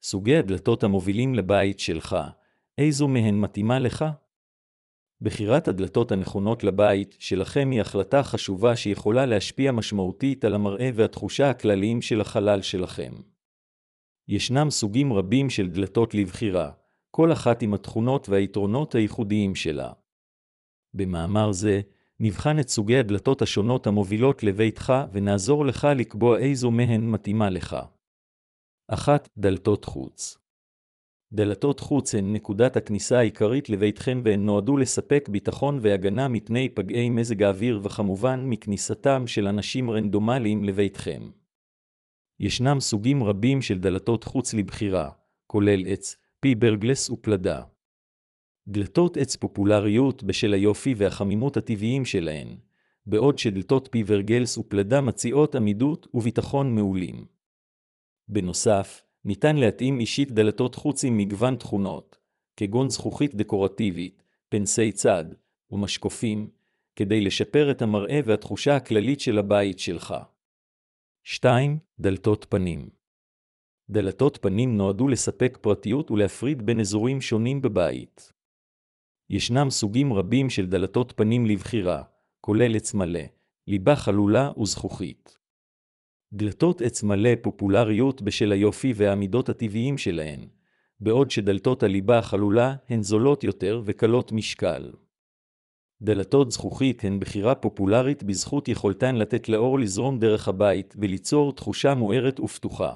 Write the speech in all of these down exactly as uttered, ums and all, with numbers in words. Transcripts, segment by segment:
סוגי הדלתות המובילים לבית שלך, איזו מהן מתאימה לך? בחירת הדלתות הנכונות לבית שלכם היא החלטה חשובה שיכולה להשפיע משמעותית על המראה והתחושה הכלליים של החלל שלכם. ישנם סוגים רבים של דלתות לבחירה, כל אחת עם התכונות והיתרונות הייחודיים שלה. במאמר זה, נבחן את סוגי הדלתות השונות המובילות לביתך ונעזור לך לקבוע איזו מהן מתאימה לך. אחת. דלתות חוץ. דלתות חוץ הן נקודת הכניסה העיקרית לביתכם והן נועדו לספק ביטחון והגנה מפני פגעי מזג האוויר וכמובן מכניסתם של אנשים רנדומליים לביתכם. ישנם סוגים רבים של דלתות חוץ לבחירה, כולל עץ, פיברגלס ופלדה. דלתות עץ פופולריות בשל היופי והחמימות הטבעיים שלהן, בעוד שדלתות פיברגלס ופלדה מציעות עמידות וביטחון מעולים. בנוסף, ניתן להתאים אישית דלתות חוץ עם מגוון תכונות, כגון זכוכית דקורטיבית, פנסי צד ומשקופים, כדי לשפר את המראה והתחושה הכללית של הבית שלך. שתיים. דלתות פנים. דלתות פנים נועדו לספק פרטיות ולהפריד בין אזורים שונים בבית. ישנם סוגים רבים של דלתות פנים לבחירה, כולל עץ מלא, ליבה חלולה וזכוכית. דלתות עץ מלא פופולריות בשל היופי והעמידות הטבעיים שלהן, בעוד שדלתות הליבה החלולה הן זולות יותר וקלות משקל. דלתות זכוכית הן בחירה פופולרית בזכות יכולתן לתת לאור לזרום דרך הבית וליצור תחושה מוארת ופתוחה.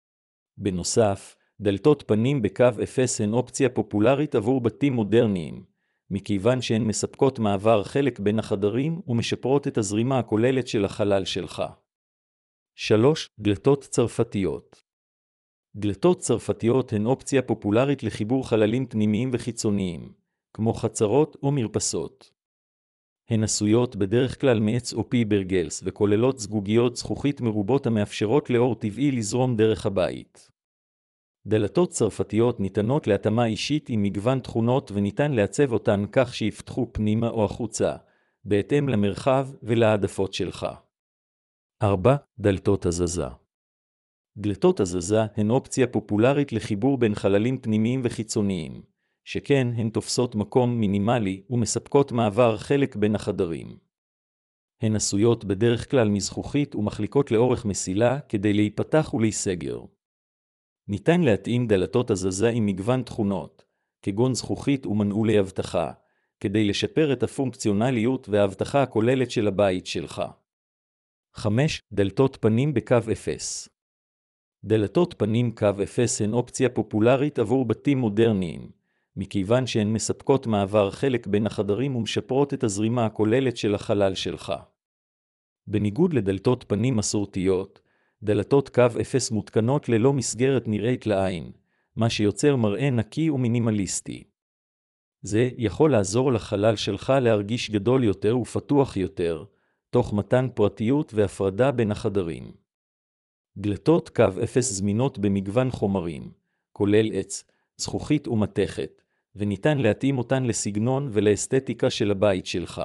בנוסף, דלתות פנים בקו אפס הן אופציה פופולרית עבור בתים מודרניים, מכיוון שהן מספקות מעבר חלק בין החדרים ומשפרות את הזרימה הכוללת של החלל שלך. שלוש. דלתות צרפתיות. דלתות צרפתיות הן אופציה פופולרית לחיבור חללים פנימיים וחיצוניים, כמו חצרות או מרפסות. הן עשויות בדרך כלל מעץ או פיברגלס וכוללות זגוגיות זכוכית מרובות המאפשרות לאור טבעי לזרום דרך הבית. דלתות צרפתיות ניתנות להתאמה אישית עם מגוון תכונות וניתן לעצב אותן כך שיפתחו פנימה או החוצה, בהתאם למרחב ולהעדפות שלך. ארבע. דלתות הזזה. דלתות הזזה הן אופציה פופולרית לחיבור בין חללים פנימיים וחיצוניים, שכן הן תופסות מקום מינימלי ומספקות מעבר חלק בין החדרים. הן עשויות בדרך כלל מזכוכית ומחליקות לאורך מסילה כדי להיפתח ולהיסגר. ניתן להתאים דלתות הזזה עם מגוון תכונות, כגון זכוכית ומנעולי אבטחה, כדי לשפר את הפונקציונליות והאבטחה הכוללת של הבית שלך. חמש. דלתות פנים בקו אפס. דלתות פנים קו אפס הן אופציה פופולרית עבור בתים מודרניים, מכיוון שהן מספקות מעבר חלק בין החדרים ומשפרות את הזרימה הכוללת של החלל שלך. בניגוד לדלתות פנים מסורתיות, דלתות קו אפס מותקנות ללא מסגרת נראית לעין, מה שיוצר מראה נקי ומינימליסטי. זה יכול לעזור לחלל שלך להרגיש גדול יותר ופתוח יותר, תוך מתן פרטיות והפרדה בין החדרים. דלתות קו אפס זמינות במגוון חומרים, כולל עץ, זכוכית ומתכת, וניתן להתאים אותן לסגנון ולאסתטיקה של הבית שלך.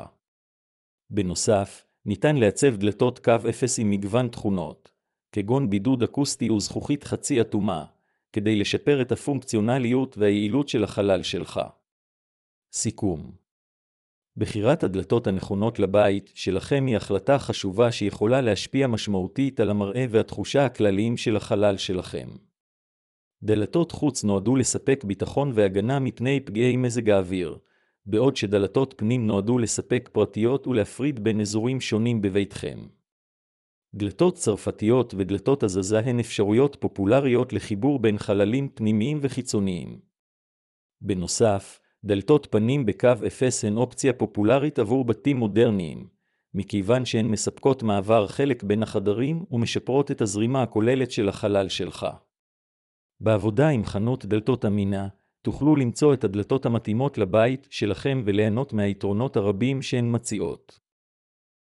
בנוסף, ניתן לעצב דלתות קו אפס עם מגוון תכונות, כגון בידוד אקוסטי וזכוכית חצי אטומה, כדי לשפר את הפונקציונליות והיעילות של החלל שלך. סיכום. בחירת הדלתות הנכונות לבית שלכם היא החלטה חשובה שיכולה להשפיע משמעותית על המראה והתחושה הכלליים של החלל שלכם. דלתות חוץ נועדו לספק ביטחון והגנה מפני פגעי מזג האוויר, בעוד שדלתות פנים נועדו לספק פרטיות ולהפריד בין אזורים שונים בביתכם. דלתות צרפתיות ודלתות הזזה הן אפשרויות פופולריות לחיבור בין חללים פנימיים וחיצוניים. בנוסף, דלתות פנים בקו אפס הן אופציה פופולרית עבור בתים מודרניים, מכיוון שהן מספקות מעבר חלק בין החדרים ומשפרות את הזרימה הכוללת של החלל שלך. בעבודה עם חנות דלתות אמינה, תוכלו למצוא את הדלתות המתאימות לבית שלכם וליהנות מהיתרונות הרבים שהן מציעות.